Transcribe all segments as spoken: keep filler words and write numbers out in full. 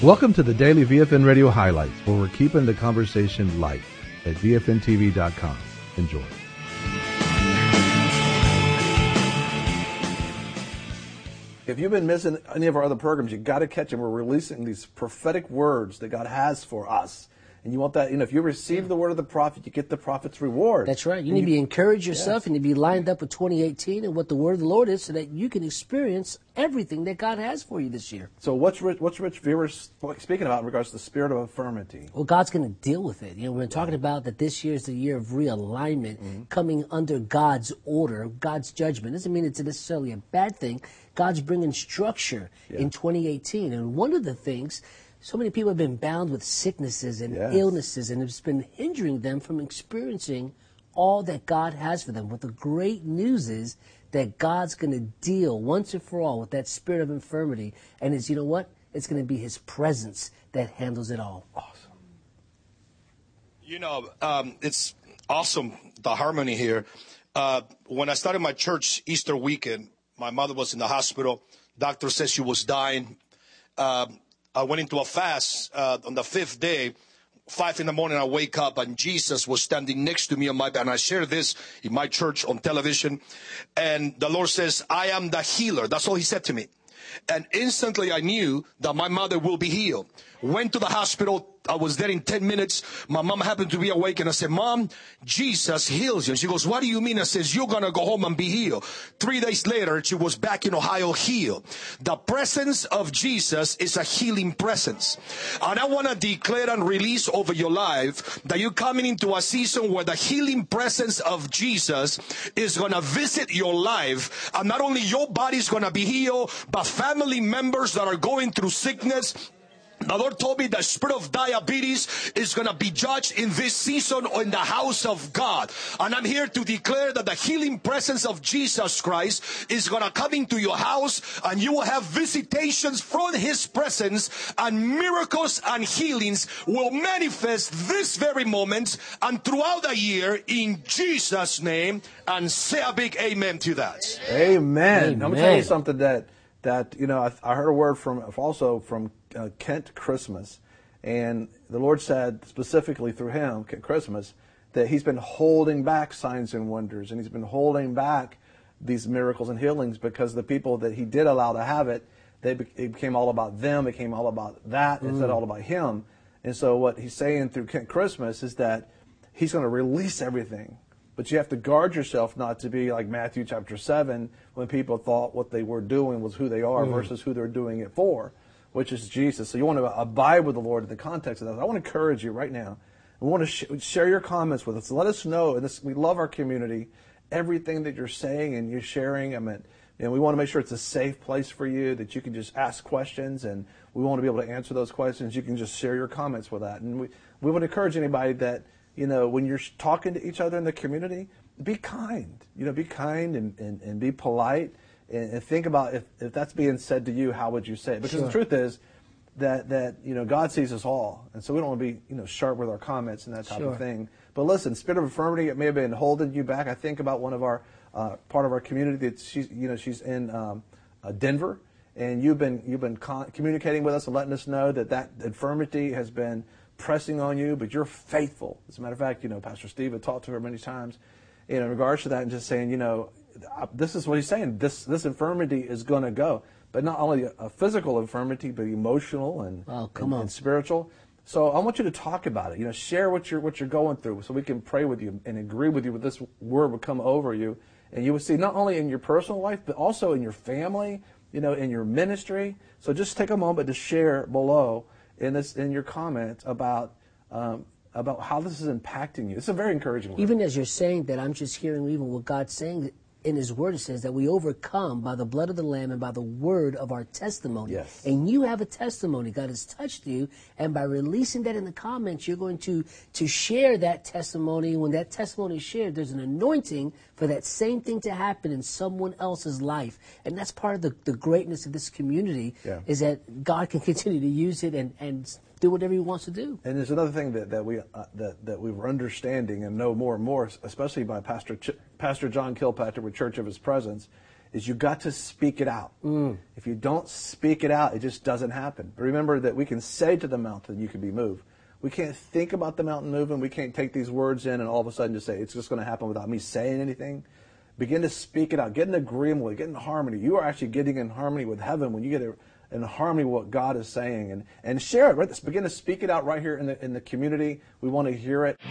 Welcome to the Daily V F N Radio Highlights, where we're keeping the conversation light at V F N T V dot com. Enjoy. If you've been missing any of our other programs, you got to catch them. We're releasing these prophetic words that God has for us. And you want that, you know, if you receive the word of the prophet, you get the prophet's reward. That's right. You and need you, to encourage yourself yes. and to be lined up with twenty eighteen and what the word of the Lord is so that you can experience everything that God has for you this year. So what's Rich, what's Rich Viewers speaking about in regards to the spirit of infirmity? Well, God's going to deal with it. You know, we're talking about that this year is the year of realignment, mm-hmm. coming under God's order, God's judgment. Doesn't mean it's necessarily a bad thing. God's bringing structure yeah. in twenty eighteen. And one of the things, so many people have been bound with sicknesses and yes. illnesses, and it's been hindering them from experiencing all that God has for them. But the great news is that God's going to deal once and for all with that spirit of infirmity. And it's, you know what? It's going to be his presence that handles it all. Awesome. You know, um, it's awesome, the harmony here. Uh, when I started my church Easter weekend, my mother was in the hospital. Doctor said she was dying. Uh, I went into a fast uh, on the fifth day. Five in the morning, I wake up, and Jesus was standing next to me on my bed. And I share this in my church on television. And the Lord says, I am the healer. That's all he said to me. And instantly I knew that my mother will be healed. Went to the hospital. I was there in ten minutes. My mom happened to be awake, and I said, Mom, Jesus heals you. And she goes, what do you mean? I says, you're going to go home and be healed. Three days later, she was back in Ohio healed. The presence of Jesus is a healing presence. And I want to declare and release over your life that you're coming into a season where the healing presence of Jesus is going to visit your life. And not only your body's going to be healed, but family members that are going through sickness. The Lord told me the spirit of diabetes is going to be judged in this season in the house of God. And I'm here to declare that the healing presence of Jesus Christ is going to come into your house, and you will have visitations from his presence, and miracles and healings will manifest this very moment and throughout the year in Jesus' name. And say a big amen to that. Amen. Amen. I'm going to tell you something that, that you know, I, I heard a word from also from Uh, Kent Christmas, and the Lord said specifically through him, Kent Christmas, that he's been holding back signs and wonders, and he's been holding back these miracles and healings because the people that he did allow to have it, they be- it became all about them, it became all about that, mm. instead of all about him. And so what he's saying through Kent Christmas is that he's going to release everything, but you have to guard yourself not to be like Matthew chapter seven, when people thought what they were doing was who they are mm. versus who they're doing it for, which is Jesus. So you want to abide with the Lord in the context of that. I want to encourage you right now. We want to sh- share your comments with us. Let us know. And this, we love our community. Everything that you're saying and you're sharing, I mean, and we want to make sure it's a safe place for you, that you can just ask questions, and we want to be able to answer those questions. You can just share your comments with that. And we, we would encourage anybody that, you know, when you're talking to each other in the community, be kind. You know, be kind and, and, and be polite. And think about if, if that's being said to you, how would you say it? Because sure. the truth is that, that, you know, God sees us all. And so we don't want to be, you know, sharp with our comments and that type sure. of thing. But listen, spirit of infirmity, it may have been holding you back. I think about one of our, uh, part of our community that she's, you know, she's in um, uh, Denver. And you've been, you've been con- communicating with us and letting us know that that infirmity has been pressing on you, but you're faithful. As a matter of fact, you know, Pastor Steve had talked to her many times in regards to that, and just saying, you know, this is what he's saying. This this infirmity is going to go, but not only a physical infirmity, but emotional and, oh, come and, on. and spiritual. So I want you to talk about it. You know, share what you're what you're going through, so we can pray with you and agree with you. With this word would come over you, and you would see not only in your personal life, but also in your family. You know, in your ministry. So just take a moment to share below in this in your comments about. Um, about how this is impacting you. It's a very encouraging word. Even as you're saying that, I'm just hearing even what God's saying in his word. It says that we overcome by the blood of the Lamb and by the word of our testimony. Yes. And you have a testimony. God has touched you, and by releasing that in the comments, you're going to, to share that testimony. When that testimony is shared, there's an anointing for that same thing to happen in someone else's life. And that's part of the, the greatness of this community, yeah. is that God can continue to use it and, and do whatever he wants to do. And there's another thing that, that we uh, that that we were understanding and know more and more, especially by Pastor Ch- Pastor John Kilpatrick with Church of His Presence, is you got to speak it out. Mm. If you don't speak it out, it just doesn't happen. But remember that we can say to the mountain, you can be moved. We can't think about the mountain moving. We can't take these words in and all of a sudden just say, it's just going to happen without me saying anything. Begin to speak it out. Get in agreement with it. Get in harmony. You are actually getting in harmony with heaven when you get in harmony with what God is saying. And, and share it. Right? Let's begin to speak it out right here in the, in the community. We want to hear it.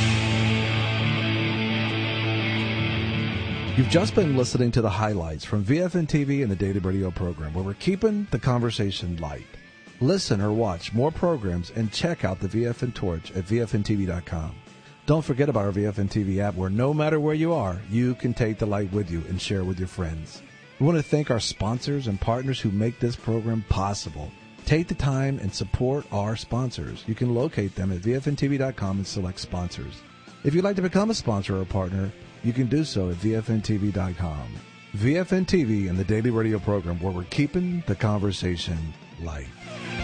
You've just been listening to the highlights from V F N T V and the Daily Radio program, where we're keeping the conversation light. Listen or watch more programs and check out the V F N Torch at V F N T V dot com. Don't forget about our V F N T V app, where no matter where you are, you can take the light with you and share with your friends. We want to thank our sponsors and partners who make this program possible. Take the time and support our sponsors. You can locate them at V F N T V dot com and select sponsors. If you'd like to become a sponsor or a partner, you can do so at V F N T V dot com. V F N T V and the Daily Radio program, where we're keeping the conversation light.